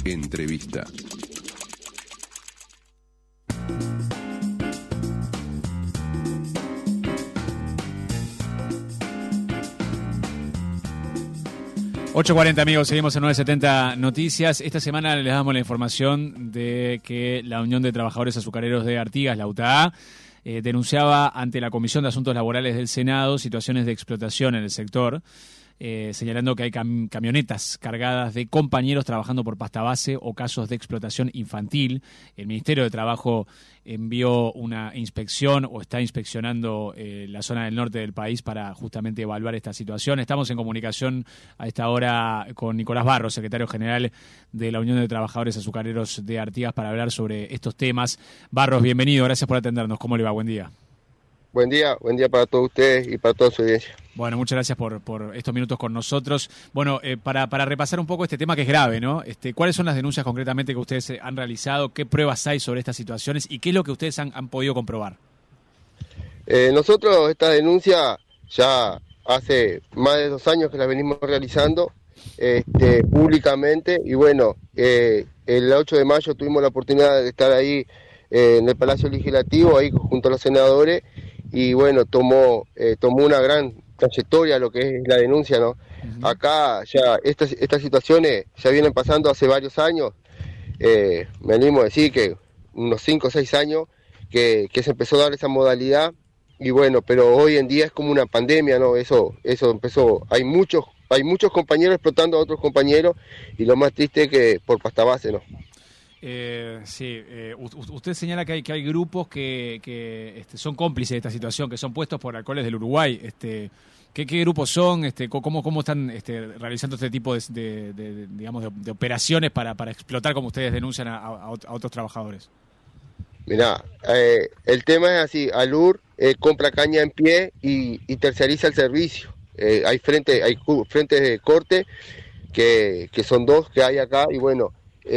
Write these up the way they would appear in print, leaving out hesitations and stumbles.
Entrevista. ...8:40 amigos, seguimos en 970 Noticias. Esta semana les damos la información de que la Unión de Trabajadores Azucareros de Artigas, la UTA, denunciaba ante la Comisión de Asuntos Laborales del Senado situaciones de explotación en el sector, señalando que hay camionetas cargadas de compañeros trabajando por pasta base o casos de explotación infantil. El Ministerio de Trabajo envió una inspección o está inspeccionando la zona del norte del país para justamente evaluar esta situación. Estamos en comunicación a esta hora con Nicolás Barros, secretario general de la Unión de Trabajadores Azucareros de Artigas, para hablar sobre estos temas. Barros, bienvenido, gracias por atendernos. ¿Cómo le va? Buen día. Buen día para todos ustedes y para toda su audiencia. Bueno, muchas gracias por estos minutos con nosotros. Bueno, para repasar un poco este tema que es grave, ¿no? ¿Cuáles son las denuncias concretamente que ustedes han realizado? ¿Qué pruebas hay sobre estas situaciones? ¿Y qué es lo que ustedes han podido comprobar? Nosotros esta denuncia ya hace más de 2 años que la venimos realizando públicamente. Y bueno, el 8 de mayo tuvimos la oportunidad de estar ahí en el Palacio Legislativo, ahí junto a los senadores. Y bueno, tomó una gran trayectoria lo que es la denuncia, ¿no? Uh-huh. Acá ya estas situaciones ya vienen pasando hace varios años, me animo a decir que unos 5 o 6 años que se empezó a dar esa modalidad. Y bueno, pero hoy en día es como una pandemia, ¿no? Eso empezó, hay muchos compañeros explotando a otros compañeros, y lo más triste es que por pasta base, ¿no? Usted señala que hay grupos que son cómplices de esta situación, que son puestos por alcoholes del Uruguay. ¿Qué grupos son? ¿Cómo están realizando este tipo de operaciones para explotar, como ustedes denuncian, a otros trabajadores? Mirá, el tema es así: Alur compra caña en pie y terciariza el servicio. Hay frentes de corte que son 2 que hay acá. Y bueno,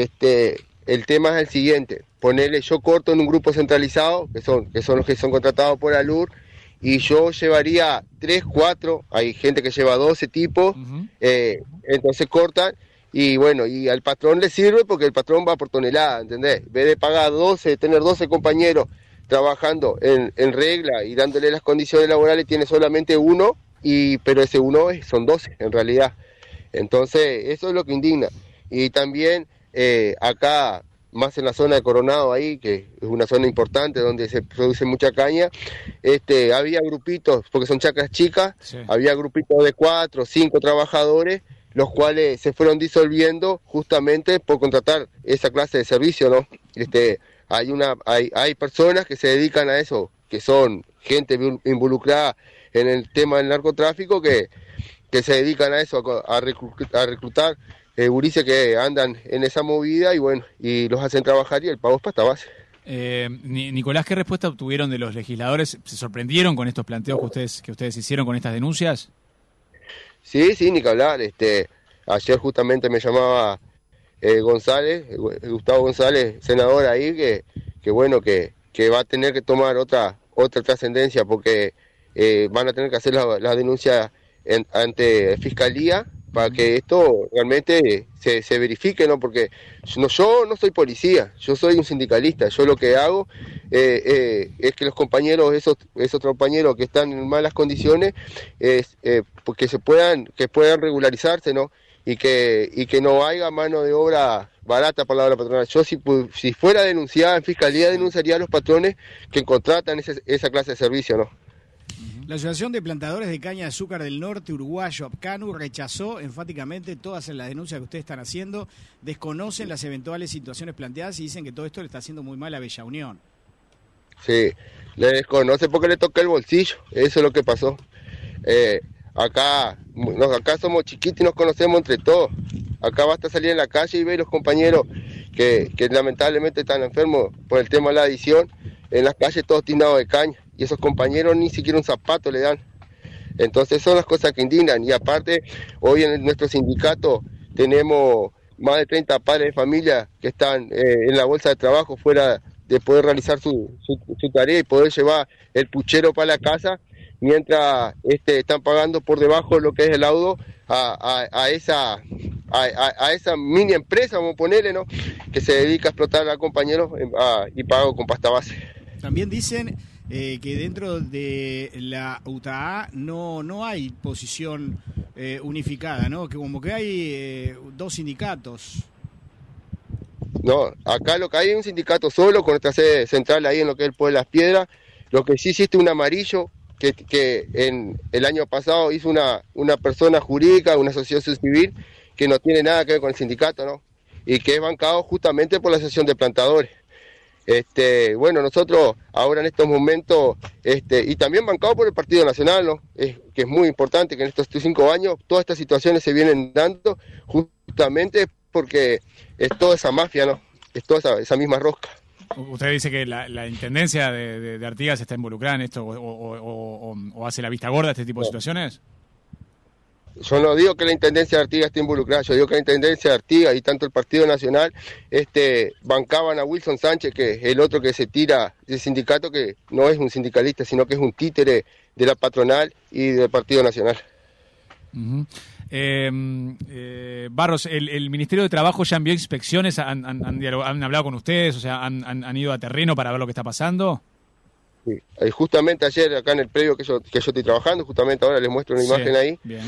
el tema es el siguiente: ponerle, yo corto en un grupo centralizado, que son los que son contratados por Alur, y yo llevaría 3, 4, hay gente que lleva 12 tipos. Uh-huh. Entonces cortan, y bueno, y al patrón le sirve porque el patrón va por tonelada, ¿entendés? En vez de pagar 12, tener 12 compañeros trabajando en regla y dándole las condiciones laborales, tiene solamente uno, pero ese uno son 12 en realidad. Entonces eso es lo que indigna. Y también acá, más en la zona de Coronado, ahí, que es una zona importante donde se produce mucha caña, había grupitos, porque son chacras chicas, sí. Había grupitos de 4 o 5 trabajadores, los cuales se fueron disolviendo justamente por contratar esa clase de servicio, ¿no? Hay personas que se dedican a eso, que son gente involucrada en el tema del narcotráfico, que se dedican a eso, a reclutar gurises que andan en esa movida, y bueno, y los hacen trabajar, y el pago es pasta base. Nicolás, ¿qué respuesta obtuvieron de los legisladores? ¿Se sorprendieron con estos planteos que ustedes hicieron con estas denuncias? Sí, ni que hablar. Ayer justamente me llamaba Gustavo González, senador ahí, que bueno, que va a tener que tomar otra trascendencia, porque van a tener que hacer la denuncia ante Fiscalía, para que esto realmente se verifique, ¿no? Porque yo no soy policía, yo soy un sindicalista. Yo lo que hago es que los compañeros, esos compañeros que están en malas condiciones, porque puedan regularizarse, ¿no? Y que no haya mano de obra barata para la obra patronal. Yo, si fuera denunciada en Fiscalía, denunciaría a los patrones que contratan esa clase de servicio, ¿no? La Asociación de Plantadores de Caña de Azúcar del Norte Uruguayo, APCANU, rechazó enfáticamente todas las denuncias que ustedes están haciendo, desconocen las eventuales situaciones planteadas y dicen que todo esto le está haciendo muy mal a Bella Unión. Sí, le desconoce porque le toca el bolsillo, eso es lo que pasó. Acá somos chiquitos y nos conocemos entre todos. Acá basta salir en la calle y ver los compañeros que lamentablemente están enfermos por el tema de la adicción, en las calles todos tinados de caña. Y esos compañeros ni siquiera un zapato le dan. Entonces son las cosas que indignan. Y aparte, hoy en nuestro sindicato tenemos más de 30 padres de familia que están en la bolsa de trabajo, fuera de poder realizar su tarea y poder llevar el puchero para la casa, mientras están pagando por debajo lo que es el laudo a a esa mini empresa, vamos a ponerle, ¿no? Que se dedica a explotar a compañeros y pago con pasta base. También dicen que dentro de la UTAA no hay posición unificada, ¿no? Que como que hay dos sindicatos. No, acá lo que hay es un sindicato solo, con nuestra sede central ahí en lo que es el Pueblo de las Piedras. Lo que sí existe un amarillo que en el año pasado hizo una persona jurídica, una asociación civil, que no tiene nada que ver con el sindicato, ¿no? Y que es bancado justamente por la Asociación de Plantadores. Bueno, nosotros ahora en estos momentos, y también bancado por el Partido Nacional, ¿no? Que es muy importante que en estos 5 años todas estas situaciones se vienen dando justamente porque es toda esa mafia, ¿no? Es toda esa misma rosca. ¿Usted dice que la Intendencia de Artigas está involucrada en esto o hace la vista gorda a este tipo de situaciones? Yo no digo que la Intendencia de Artigas esté involucrada, yo digo que la Intendencia de Artigas y tanto el Partido Nacional bancaban a Wilson Sánchez, que es el otro que se tira del sindicato, que no es un sindicalista, sino que es un títere de la patronal y del Partido Nacional. Uh-huh. Barros, ¿el Ministerio de Trabajo ya envió inspecciones? ¿Han hablado con ustedes? O sea, ¿han ido a terreno para ver lo que está pasando? Sí. Justamente ayer, acá en el predio que yo estoy trabajando, justamente ahora les muestro una imagen ahí. Bien.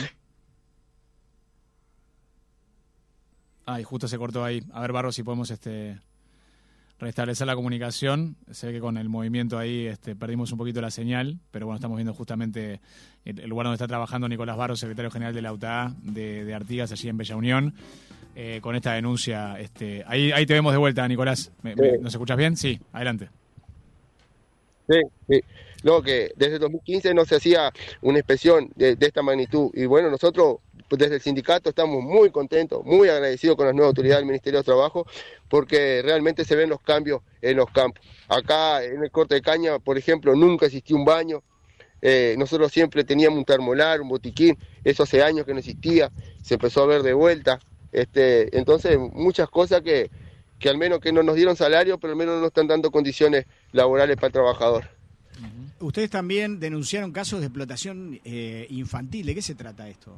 Ay, justo se cortó ahí. A ver, Barros, si podemos restablecer la comunicación. Se ve que con el movimiento ahí perdimos un poquito la señal, pero bueno, estamos viendo justamente el lugar donde está trabajando Nicolás Barros, secretario general de la UTAA de Artigas, allí en Bella Unión, con esta denuncia. Ahí te vemos de vuelta, Nicolás. Sí. ¿Nos escuchas bien? Sí, adelante. Sí. No, que desde 2015 no se hacía una inspección de esta magnitud. Y bueno, nosotros desde el sindicato estamos muy contentos, muy agradecidos con las nuevas autoridades del Ministerio de Trabajo, porque realmente se ven los cambios en los campos. Acá en el corte de caña, por ejemplo, nunca existió un baño. Nosotros siempre teníamos un termolar, un botiquín. Eso hace años que no existía. Se empezó a ver de vuelta. Entonces, muchas cosas que al menos que no nos dieron salario, pero al menos no nos están dando condiciones laborales para el trabajador. Ustedes también denunciaron casos de explotación infantil. ¿De qué se trata esto?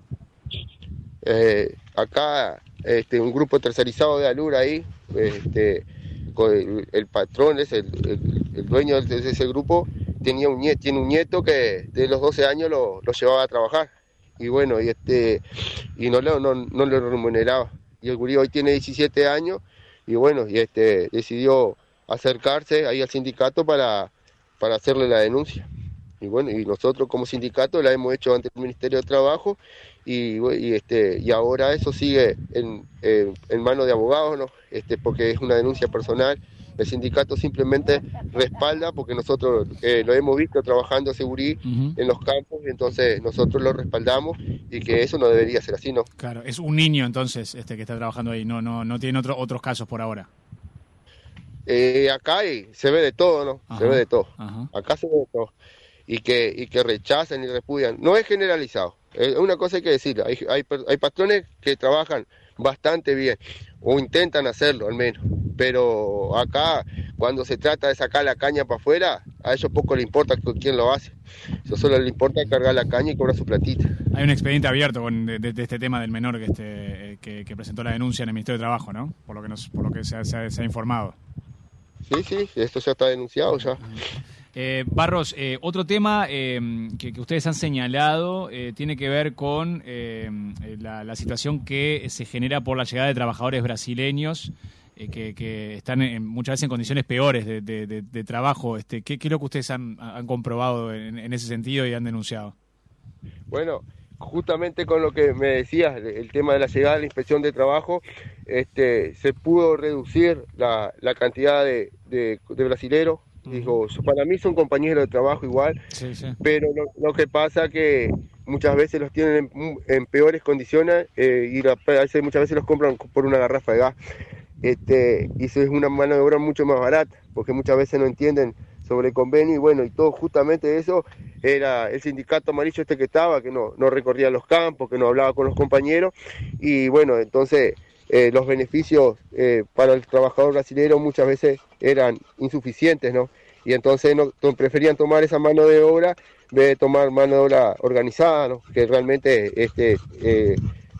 Acá un grupo tercerizado de Alur ahí, con el patrón, el dueño de ese grupo, tiene un nieto que de los 12 años lo llevaba a trabajar. Y bueno, y no le remuneraba. Y el gurí hoy tiene 17 años y bueno, decidió acercarse ahí al sindicato para hacerle la denuncia. Y bueno, y nosotros como sindicato la hemos hecho ante el Ministerio de Trabajo y ahora eso sigue en manos de abogados, ¿no? Porque es una denuncia personal. El sindicato simplemente respalda porque nosotros lo hemos visto trabajando seguridad en los campos, entonces nosotros lo respaldamos y que eso no debería ser así, ¿no? Claro, es un niño entonces que está trabajando ahí, no tiene otros casos por ahora. Acá se ve de todo, ¿no? Ajá, se ve de todo. Ajá. Acá se ve de todo. Y que rechazan y repudian. No es generalizado. Una cosa hay que decir, hay patrones que trabajan bastante bien, o intentan hacerlo al menos. Pero acá, cuando se trata de sacar la caña para afuera, a ellos poco les importa quién lo hace. Eso solo les importa cargar la caña y cobrar su platita. Hay un expediente abierto de este tema del menor que presentó la denuncia en el Ministerio de Trabajo, ¿no? Por lo que se ha informado. Sí, esto ya está denunciado ya. Barros, otro tema que ustedes han señalado tiene que ver con la situación que se genera por la llegada de trabajadores brasileños que están muchas veces en condiciones peores de trabajo. ¿Qué es lo que ustedes han comprobado en ese sentido y han denunciado? Bueno, justamente con lo que me decías, el tema de la llegada de la inspección de trabajo, se pudo reducir la cantidad de brasileros. Digo, para mí son compañeros de trabajo igual, sí. Pero lo que pasa que muchas veces los tienen en peores condiciones muchas veces los compran por una garrafa de gas. Y eso es una mano de obra mucho más barata, porque muchas veces no entienden sobre el convenio y bueno, y todo justamente eso era el sindicato amarillo que estaba, que no recorría los campos, que no hablaba con los compañeros y bueno, entonces los beneficios para el trabajador brasileño muchas veces eran insuficientes, ¿no? Y entonces preferían tomar esa mano de obra en vez de tomar mano de obra organizada, ¿no? Que realmente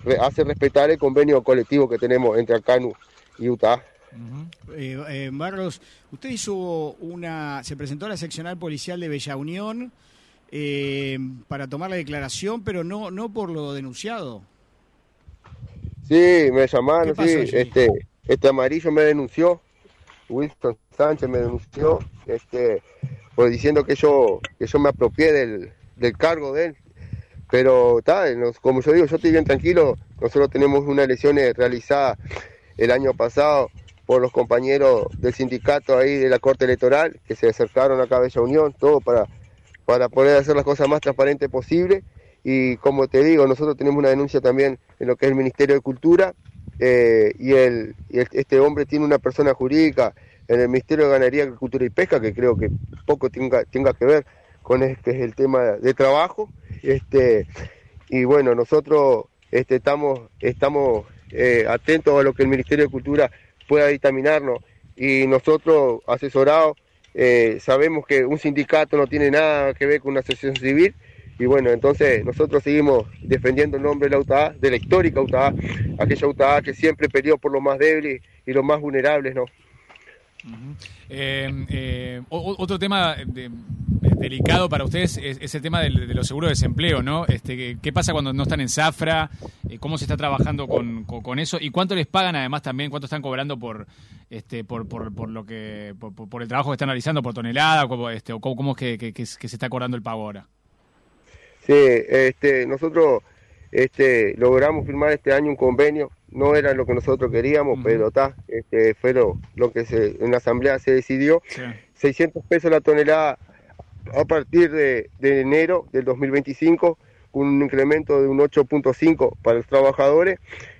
hace respetar el convenio colectivo que tenemos entre ACANU y UTA. Barros, usted se presentó a la seccional policial de Bella Unión para tomar la declaración, pero no por lo denunciado. Sí, me llamaron, ¿Qué pasó, sí, este amarillo me denunció, Wilson Sánchez me denunció, pues diciendo que yo me apropié del cargo de él. Pero como yo digo, yo estoy bien tranquilo. Nosotros tenemos unas elecciones realizadas el año pasado por los compañeros del sindicato ahí de la Corte Electoral, que se acercaron acá a Bella Unión, todo para poder hacer las cosas más transparentes posible. Y como te digo, nosotros tenemos una denuncia también en lo que es el Ministerio de Cultura, este hombre tiene una persona jurídica en el Ministerio de Ganadería, Agricultura y Pesca, que creo que poco tenga que ver con es el tema de trabajo. Y bueno, nosotros estamos atentos a lo que el Ministerio de Cultura pueda dictaminarnos, y nosotros asesorados sabemos que un sindicato no tiene nada que ver con una asociación civil, y bueno, entonces nosotros seguimos defendiendo el nombre de la UTA, de la histórica UTA, aquella UTA que siempre peleó por los más débiles y los más vulnerables, ¿no? Otro tema delicado para ustedes es el tema de los seguros de desempleo, ¿no? ¿Qué pasa cuando no están en zafra? ¿Cómo se está trabajando con eso? ¿Y cuánto les pagan además también? ¿Cuánto están cobrando por el trabajo que están realizando por tonelada? ¿Cómo es que se está cobrando el pago ahora? Sí, nosotros logramos firmar este año un convenio. No era lo que nosotros queríamos, pero fue lo que en la asamblea se decidió. Sí. 600 pesos la tonelada a partir de enero del 2025, con un incremento de un 8.5 para los trabajadores,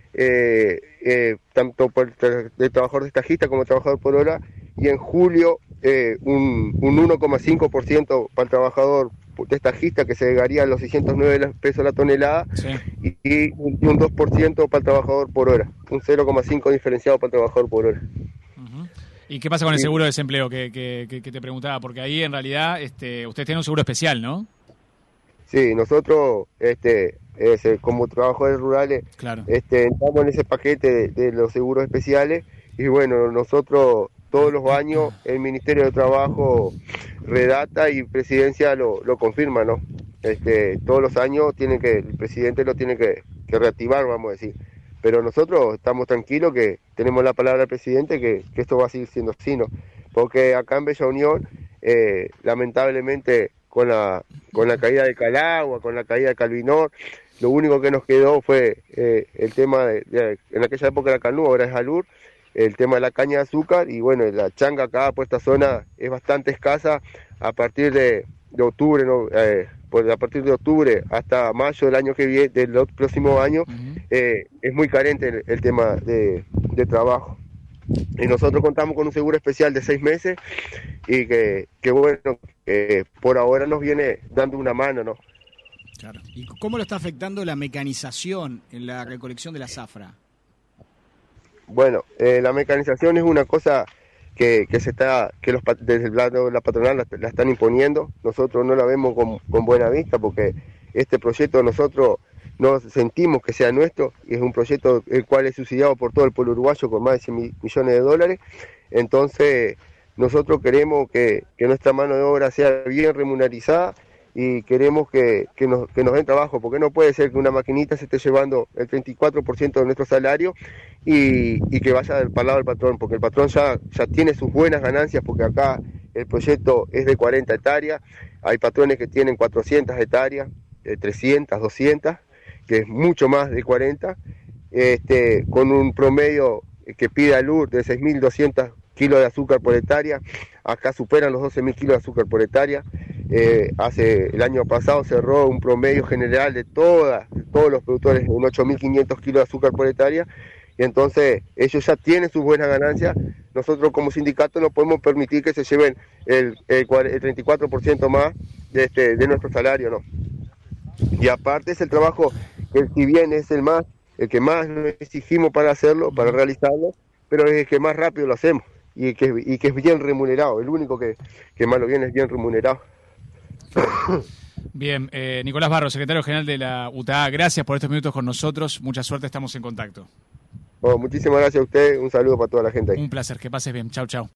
tanto por el trabajador destajista como el trabajador por hora, y en julio un 1,5% para el trabajador destajista, que se llegaría a los 609 pesos la tonelada, sí. y un 2% para el trabajador por hora, un 0,5 diferenciado para el trabajador por hora. ¿Y qué pasa con el seguro de desempleo que te preguntaba? Porque ahí en realidad ustedes tienen un seguro especial, ¿no? Sí, nosotros como trabajadores rurales, claro, entramos en ese paquete de los seguros especiales, y bueno, nosotros todos los años el Ministerio de Trabajo redacta y Presidencia lo confirma, ¿no? Todos los años el presidente lo tiene que reactivar, vamos a decir. Pero nosotros estamos tranquilos, que tenemos la palabra del presidente que esto va a seguir siendo así, ¿no? Porque acá en Bella Unión, lamentablemente, con la caída de Calagua, con la caída de Calvinor, lo único que nos quedó fue el tema en aquella época era Canú, ahora es Alur, el tema de la caña de azúcar. Y bueno, la changa acá por esta zona es bastante escasa. A partir de octubre, ¿no? A partir de octubre hasta mayo del año que viene, del próximo año, es muy carente el tema de trabajo. Y nosotros contamos con un seguro especial de 6 meses, y que bueno, por ahora nos viene dando una mano, ¿no? Claro. ¿Y cómo lo está afectando la mecanización en la recolección de la zafra? Bueno, la mecanización es una cosa que desde el lado de la patronal la están imponiendo. Nosotros no la vemos con buena vista, porque este proyecto nosotros no sentimos que sea nuestro, y es un proyecto el cual es subsidiado por todo el pueblo uruguayo con más de 100 millones de dólares. Entonces nosotros queremos que nuestra mano de obra sea bien remunerizada, y queremos que nos den trabajo, porque no puede ser que una maquinita se esté llevando el 34% de nuestro salario y que vaya para el lado del patrón, porque el patrón ya tiene sus buenas ganancias, porque acá el proyecto es de 40 hectáreas, hay patrones que tienen 400 hectáreas, 300, 200, que es mucho más de 40, con un promedio que pide Alur de 6.200 kilos de azúcar por hectárea. Acá superan los 12.000 kilos de azúcar por hectárea. El año pasado cerró un promedio general de todos los productores en 8.500 kilos de azúcar por hectárea, y entonces ellos ya tienen sus buenas ganancias. Nosotros como sindicato no podemos permitir que se lleven el 34% más de nuestro salario, ¿no? Y aparte es el trabajo que, si bien es el que más nos exigimos para hacerlo, para realizarlo, pero es el que más rápido lo hacemos, y que es bien remunerado. El único que más lo viene es bien remunerado. Bien, Nicolás Barro, secretario general de la UTA, gracias por estos minutos con nosotros. Mucha suerte, estamos en contacto. Muchísimas gracias a usted. Un saludo para toda la gente ahí. Un placer, que pases bien. Chau, chau.